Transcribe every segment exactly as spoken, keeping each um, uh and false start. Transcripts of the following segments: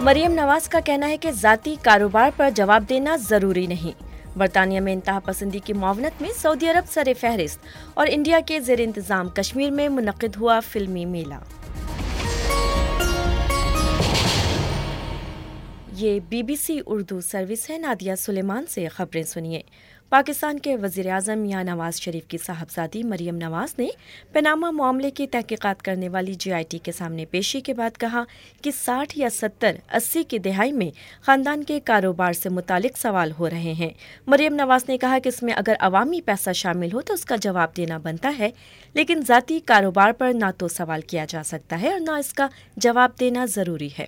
مریم نواز کا کہنا ہے کہ ذاتی کاروبار پر جواب دینا ضروری نہیں۔ برطانیہ میں انتہا پسندی کی معاونت میں سعودی عرب سر فہرست، اور انڈیا کے زیر انتظام کشمیر میں منعقد ہوا فلمی میلہ۔ یہ B B C Urdu service ہے۔ نادیہ سلیمان سے خبریں سنیے۔ پاکستان کے وزیر اعظم میاں نواز شریف کی صاحبزادی مریم نواز نے پاناما معاملے کی تحقیقات کرنے والی جے آئی ٹی کے سامنے پیشی کے بعد کہا کہ ساٹھ یا ستر اسی کی دہائی میں خاندان کے کاروبار سے متعلق سوال ہو رہے ہیں۔ مریم نواز نے کہا کہ اس میں اگر عوامی پیسہ شامل ہو تو اس کا جواب دینا بنتا ہے، لیکن ذاتی کاروبار پر نہ تو سوال کیا جا سکتا ہے اور نہ اس کا جواب دینا ضروری ہے۔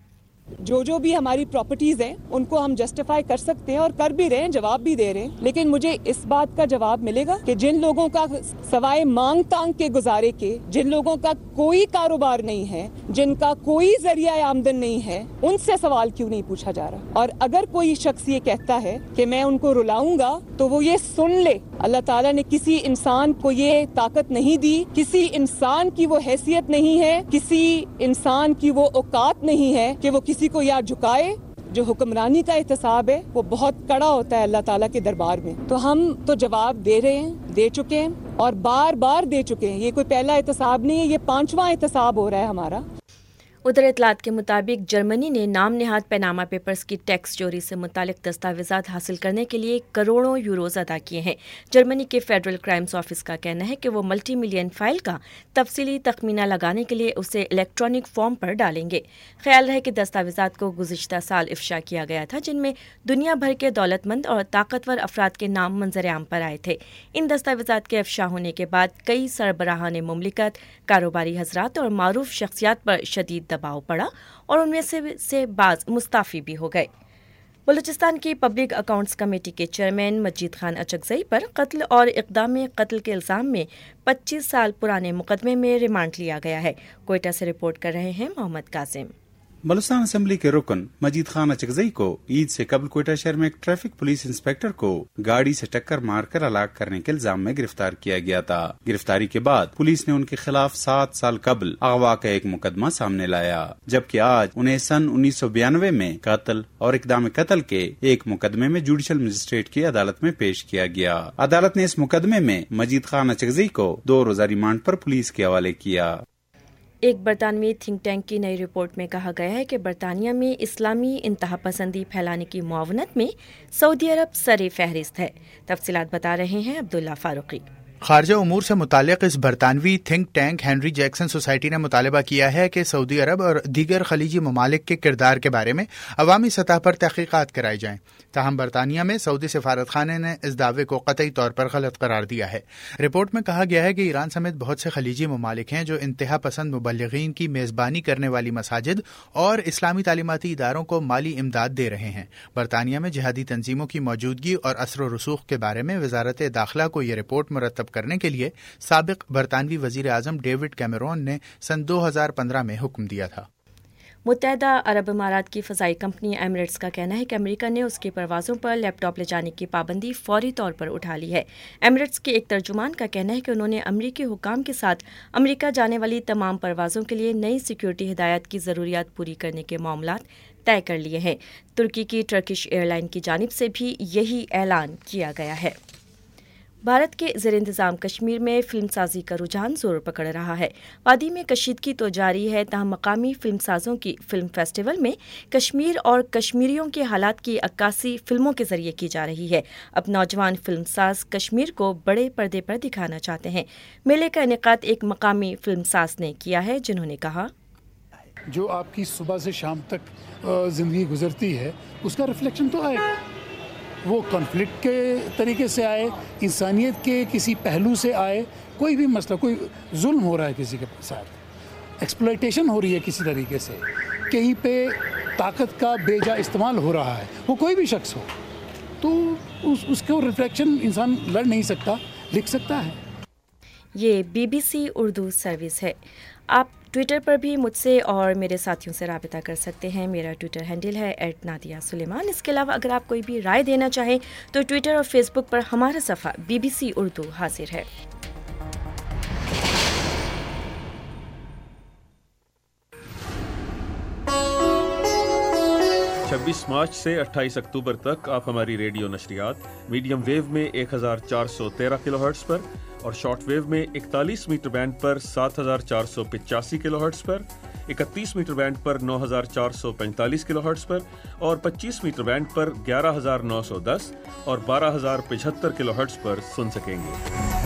جو جو بھی ہماری پراپرٹیز ہیں ان کو ہم جسٹیفائی کر سکتے ہیں اور کر بھی رہے ہیں، جواب بھی دے رہے ہیں، لیکن مجھے اس بات کا جواب ملے گا کہ جن لوگوں کا سوائے مانگ تانگ کے گزارے کے، جن لوگوں کا کوئی کاروبار نہیں ہے، جن کا کوئی ذریعہ آمدن نہیں ہے، ان سے سوال کیوں نہیں پوچھا جا رہا۔ اور اگر کوئی شخص یہ کہتا ہے کہ میں ان کو رلاؤں گا تو وہ یہ سن لے، اللہ تعالیٰ نے کسی انسان کو یہ طاقت نہیں دی، کسی انسان کی وہ حیثیت نہیں ہے، کسی انسان کی وہ اوقات نہیں ہے کہ وہ کسی کو یا جھکائے۔ جو حکمرانی کا احتساب ہے وہ بہت کڑا ہوتا ہے اللہ تعالیٰ کے دربار میں، تو ہم تو جواب دے رہے ہیں، دے چکے ہیں اور بار بار دے چکے ہیں۔ یہ کوئی پہلا احتساب نہیں ہے، یہ پانچواں احتساب ہو رہا ہے ہمارا۔ ادھر اطلاعات کے مطابق جرمنی نے نام نہاد پاناما پیپرز کی ٹیکس چوری سے متعلق دستاویزات حاصل کرنے کے لیے کروڑوں یوروز ادا کیے ہیں۔ جرمنی کے فیڈرل کرائمز آفس کا کہنا ہے کہ وہ ملٹی ملین فائل کا تفصیلی تخمینہ لگانے کے لیے اسے الیکٹرانک فارم پر ڈالیں گے۔ خیال رہے کہ دستاویزات کو گزشتہ سال افشا کیا گیا تھا، جن میں دنیا بھر کے دولت مند اور طاقتور افراد کے نام منظر عام پر آئے تھے۔ ان دستاویزات کے افشا ہونے کے بعد کئی سربراہان مملکت، کاروباری حضرات اور معروف شخصیات پر شدید دباؤ پڑا اور ان میں سے سے بعض مستعفی بھی ہو گئے۔ بلوچستان کی پبلک اکاؤنٹس کمیٹی کے چیئرمین مجید خان اچکزئی پر قتل اور اقدام قتل کے الزام میں پچیس سال پرانے مقدمے میں ریمانڈ لیا گیا ہے۔ کوئٹہ سے رپورٹ کر رہے ہیں محمد قاسم۔ بلوچستان اسمبلی کے رکن مجید خان اچکزئی کو عید سے قبل کوئٹہ شہر میں ایک ٹریفک پولیس انسپکٹر کو گاڑی سے ٹکر مار کر ہلاک کرنے کے الزام میں گرفتار کیا گیا تھا۔ گرفتاری کے بعد پولیس نے ان کے خلاف سات سال قبل اغوا کا ایک مقدمہ سامنے لایا، جبکہ آج انہیں سن انیس سو بیانوے میں قتل اور اقدام قتل کے ایک مقدمے میں جوڈیشل مجسٹریٹ کی عدالت میں پیش کیا گیا۔ عدالت نے اس مقدمے میں مجید خان اچکزئی کو دو روزہ ریمانڈ پر پولیس کے حوالے کیا۔ ایک برطانوی تھنک ٹینک کی نئی رپورٹ میں کہا گیا ہے کہ برطانیہ میں اسلامی انتہا پسندی پھیلانے کی معاونت میں سعودی عرب سر فہرست ہے۔ تفصیلات بتا رہے ہیں عبداللہ فاروقی۔ خارجہ امور سے متعلق اس برطانوی think tank Henry Jackson society نے مطالبہ کیا ہے کہ سعودی عرب اور دیگر خلیجی ممالک کے کردار کے بارے میں عوامی سطح پر تحقیقات کرائی جائیں۔ تاہم برطانیہ میں سعودی سفارت خانے نے اس دعوے کو قطعی طور پر غلط قرار دیا ہے۔ رپورٹ میں کہا گیا ہے کہ ایران سمیت بہت سے خلیجی ممالک ہیں جو انتہا پسند مبلغین کی میزبانی کرنے والی مساجد اور اسلامی تعلیماتی اداروں کو مالی امداد دے رہے ہیں۔ برطانیہ میں جہادی تنظیموں کی موجودگی اور اثر و رسوخ کے بارے میں وزارت داخلہ کو یہ رپورٹ مرتب کرنے کے لیے سابق برطانوی وزیر اعظم ڈیوڈ کیمرون نے سن دو ہزار پندرہ میں حکم دیا تھا۔ متحدہ عرب امارات کی فضائی کمپنی ایمریٹس کا کہنا ہے کہ امریکہ نے اس کی پروازوں پر لیپ ٹاپ لے جانے کی پابندی فوری طور پر اٹھا لی ہے۔ ایمریٹس کے ایک ترجمان کا کہنا ہے کہ انہوں نے امریکی حکام کے ساتھ امریکہ جانے والی تمام پروازوں کے لیے نئی سیکیورٹی ہدایات کی ضروریات پوری کرنے کے معاملات طے کر لیے ہیں۔ ترکی کی ٹرکش ایئر لائن کی جانب سے بھی یہی اعلان کیا گیا ہے۔ بھارت کے زیر انتظام کشمیر میں فلم سازی کا رجحان زور پکڑ رہا ہے۔ وادی میں کشیدگی تو جاری ہے، تاہم مقامی فلم سازوں کی فلم فیسٹیول میں کشمیر اور کشمیریوں کے حالات کی عکاسی فلموں کے ذریعے کی جا رہی ہے۔ اب نوجوان فلم ساز کشمیر کو بڑے پردے پر دکھانا چاہتے ہیں۔ میلے کا انعقاد ایک مقامی فلم ساز نے کیا ہے، جنہوں نے کہا جو آپ کی صبح سے شام تک زندگی گزرتی ہے اس کا ریفلیکشن تو آئے، وہ کنفلکٹ کے طریقے سے آئے، انسانیت کے کسی پہلو سے آئے، کوئی بھی مسئلہ، کوئی ظلم ہو رہا ہے کسی کے ساتھ، ایکسپلائٹیشن ہو رہی ہے کسی طریقے سے، کہیں پہ طاقت کا بے جا استعمال ہو رہا ہے، وہ کوئی بھی شخص ہو تو اس اس کو ریفلیکشن انسان لڑ نہیں سکتا، لکھ سکتا ہے۔ یہ B B C Urdu service ہے۔ آپ ٹویٹر پر بھی مجھ سے اور میرے ساتھیوں سے رابطہ کر سکتے ہیں۔ میرا ٹویٹر ہینڈل ہے ایٹ نادیہ سلیمان۔ اس کے علاوہ اگر آپ کوئی بھی رائے دینا چاہیں تو ٹویٹر اور فیس بک پر ہمارا صفحہ بی بی سی اردو حاضر ہے۔ छब्बीस मार्च से अट्ठाईस अक्टूबर तक आप हमारी रेडियो नशरियात मीडियम वेव में एक हज़ार चार सौ तेरह किलोहर्ट्ज़ पर और शॉर्ट वेव में इकतालीस मीटर बैंड पर सात हज़ार चार सौ पचासी किलोहर्ट्ज़ पर, इकतीस मीटर बैंड पर नौ हज़ार चार सौ पैंतालीस किलोहर्ट्ज़ पर और पच्चीस मीटर बैंड पर ग्यारह हज़ार नौ सौ दस और बारह हज़ार पचहत्तर किलोहर्ट्ज़ पर सुन सकेंगे।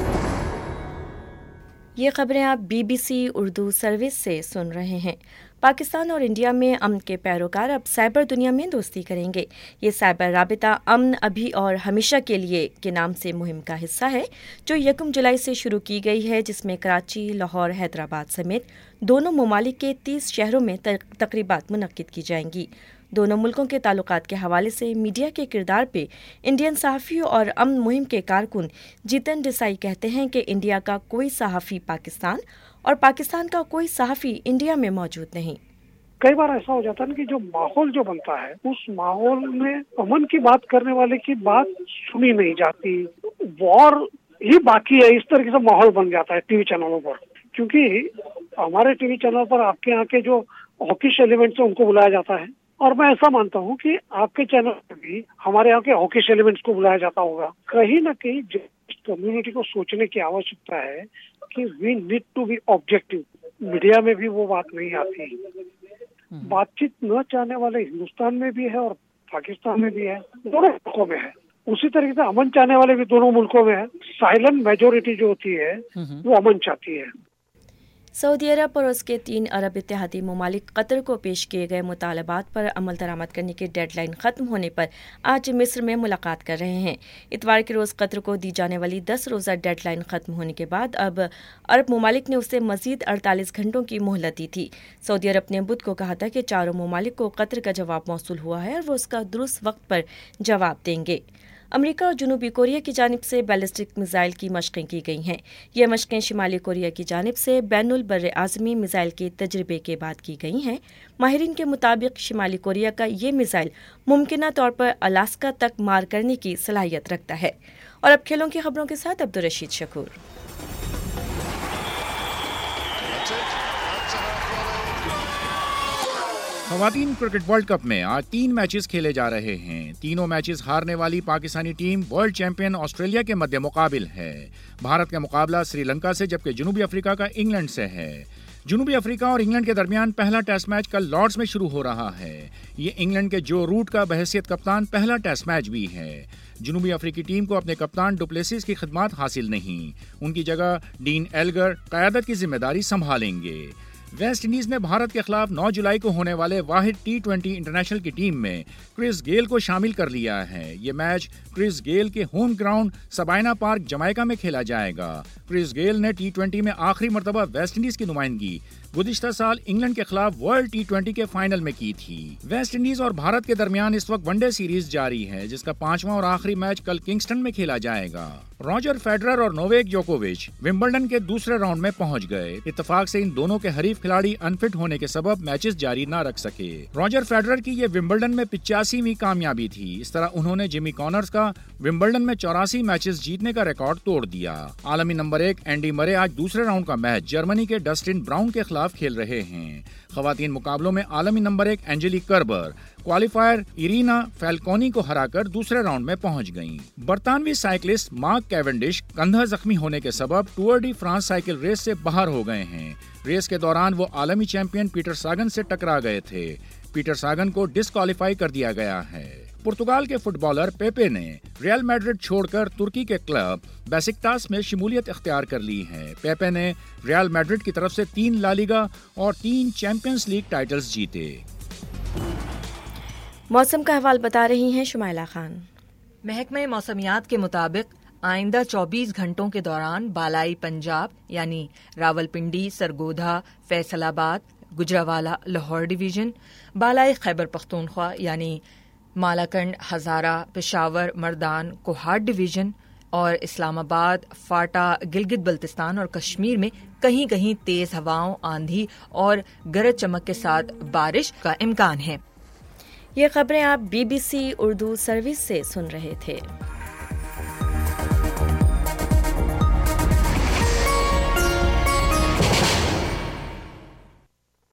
ये खबरें आप बीबीसी उर्दू सर्विस से सुन रहे हैं। पाकिस्तान और इंडिया में अमन के पैरोकार अब साइबर दुनिया में दोस्ती करेंगे। ये साइबर राबिता अमन अभी और हमेशा के लिए के नाम से मुहिम का हिस्सा है, जो यकम जुलाई से शुरू की गई है, जिसमें कराची, लाहौर, हैदराबाद समेत दोनों ममालिक के तीस शहरों में तकरीबात मुनक्किद की जाएंगी। दोनों मुल्कों के ताल्लुकात के हवाले से मीडिया के किरदार पे इंडियन सहाफ़ियों और अमन मुहिम के कारकुन जीतन देसाई कहते हैं कि इंडिया का कोई सहाफ़ी पाकिस्तान और पाकिस्तान का कोई सहाफ़ी इंडिया में मौजूद नहीं। कई बार ऐसा हो जाता है कि जो माहौल जो बनता है उस माहौल में अमन की बात करने वाले की बात सुनी नहीं जाती, वॉर ही बाकी है, इस तरीके से माहौल बन जाता है टीवी चैनलों पर। क्योंकि हमारे टीवी चैनल पर आपके यहाँ के जो हॉकिश एलिमेंट्स है उनको बुलाया जाता है, और मैं ऐसा मानता हूँ कि आपके चैनल पर भी हमारे यहाँ के हॉकिश एलिमेंट्स को बुलाया जाता होगा। कहीं ना कहीं कम्युनिटी को सोचने की आवश्यकता है कि we need to be objective. Media में भी वो बात नहीं आती। बातचीत न चाहने वाले हिंदुस्तान में भी है और पाकिस्तान में भी है, दोनों मुल्कों में है। उसी तरीके से अमन चाहने वाले भी दोनों मुल्कों में है। साइलेंट मेजोरिटी जो होती है वो अमन चाहती है। सऊदी अरब और उसके तीन अरब इत्तेहादी ममालिक कतर को पेश किए गए मुतालबात पर अमल दरामद करने की डेडलाइन ख़त्म होने पर आज मिस्र में मुलाकात कर रहे हैं। इतवार के रोज़ कतर को दी जाने वाली दस रोज़ा डेडलाइन ख़त्म होने के बाद अब अरब ममालिक ने उसे मज़ीद अड़तालीस घंटों की मोहलत दी थी। सऊदी अरब ने बुध को कहा था कि चारों ममालिक को कतर का जवाब मौसूल हुआ है और वो उसका दुरुस्त वक्त पर जवाब देंगे। अमेरिका और जनूबी कोरिया की जानिब से बैलिस्टिक मिसाइल की मशक़ें की गई हैं। ये मशक़ें शिमाली कोरिया की जानिब से बैनुल बर्र आज़मी मिसाइल के तजर्बे के बाद की गई हैं। माहिरीन के मुताबिक शिमाली कोरिया का ये मिसाइल मुमकिना तौर पर अलास्का तक मार करने की सलाहियत रखता है। और अब खेलों की खबरों के साथ अब्दुल रशीद शकूर। ख़वातीन क्रिकेट वर्ल्ड कप में आज तीन मैचेस खेले जा रहे हैं। तीनों मैचेस हारने वाली Pakistani team world champion Australia के मध्य मुकाबिल है। भारत का मुकाबला श्रीलंका से, जबकि जनूबी अफ्रीका का इंग्लैंड से है। जनूबी अफ्रीका और इंग्लैंड के दरमियान पहला टेस्ट मैच कल लॉर्ड्स में शुरू हो रहा है। ये इंग्लैंड के जो रूट का बहैसियत कप्तान पहला टेस्ट मैच भी है। जनूबी अफ्रीकी टीम को अपने कप्तान डुप्लेसिस की खिदमत हासिल नहीं। उनकी जगह डीन एल्गर क़यादत की जिम्मेदारी संभालेंगे। वेस्ट इंडीज ने भारत के खिलाफ नौ जुलाई को होने वाले वाहिद टी ट्वेंटी इंटरनेशनल की टीम में क्रिस गेल को शामिल कर लिया है। ये मैच क्रिस गेल के home ground Sabina Park Jamaica में खेला जाएगा। क्रिस गेल ने टी ट्वेंटी में आखिरी मरतबा वेस्ट इंडीज की नुमाइंदगी गुज़िश्ता साल इंग्लैंड के खिलाफ वर्ल्ड टी ट्वेंटी के फाइनल में की थी। वेस्ट इंडीज और भारत के दरमियान इस वक्त वनडे सीरीज जारी है, जिसका पांचवां और आखिरी मैच कल किंगस्टन में खेला जाएगा। रॉजर फेडरर और नोवेक जोकोविच विंबलडन के दूसरे राउंड में पहुंच गए। इत्तेफाक से इन दोनों के हरीफ खिलाड़ी अनफिट होने के सबब मैचेस जारी न रख सके। रॉजर फेडरर की ये विंबलडन में पिचासीवीं कामयाबी थी। इस तरह उन्होंने जिमी कॉनर्स का विंबलडन में चौरासी मैचेस जीतने का रिकॉर्ड तोड़ दिया। आलमी नंबर एक एंडी मरे आज दूसरे राउंड का मैच जर्मनी के डस्टिन ब्राउन के खिलाफ खेल रहे हैं। खवातीन मुकाबलों में आलमी नंबर एक Angelique Kerber qualifier Irina Falconi को हराकर दूसरे राउंड में पहुंच गईं। बरतानवी साइकिलिस्ट मार्क कैवेंडिश कंधा जख्मी होने के सबब Tour de France cycle race से बाहर हो गए हैं। रेस के दौरान वो आलमी चैंपियन पीटर सागन से टकरा गए थे। पीटर सागन को डिस्क्वालीफाई कर दिया गया है। पुर्तगाल के फुटबॉलर पेपे ने रियल मैड्रिड छोड़कर तुर्की के क्लब बेसिक्टास में शमूलियत इख्तियार कर ली है। पेपे ने रियल मैड्रिड की तरफ से तीन ला लीगा और तीन चैंपियंस लीग टाइटल्स जीते। मौसम का हवाल बता रही हैं शुमाइला खान। महकमे मौसमियात के मुताबिक आइंदा चौबीस घंटों के दौरान बालाई पंजाब यानी रावलपिंडी, सरगोधा, फैसलाबाद, गुजरावाला, लाहौर डिवीजन, बालाई खैबर पख्तूनख्वा यानी मालाकंड, हज़ारा, पेशावर, मर्दान, कोहाट डिवीजन और इस्लामाबाद, फाटा, गिलगित बल्तिस्तान और कश्मीर में कहीं कहीं तेज हवाओं, आंधी और गरज चमक के साथ बारिश का इम्कान है। ये खबरें आप बीबीसी उर्दू सर्विस से सुन रहे थे।